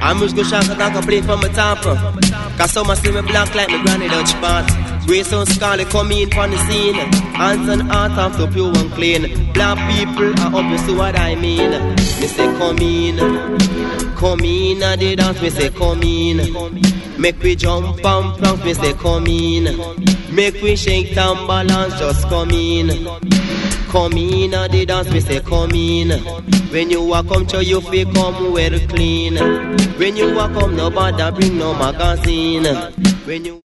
I'm just gonna shout and play from my top. Cause some see me black like my granny Dutch part. Grace and Scarlet come in from the scene. Hands and heart of the pure and clean. Black people are up, you see what I mean. Me say come in at the dance, me say come in. Make we jump and plunk, me say come in. Make we shake and balance, just come in. Come in at the dance, me say come in. When you walk come to you feel come well clean. When you walk come no bother bring no magazine. When you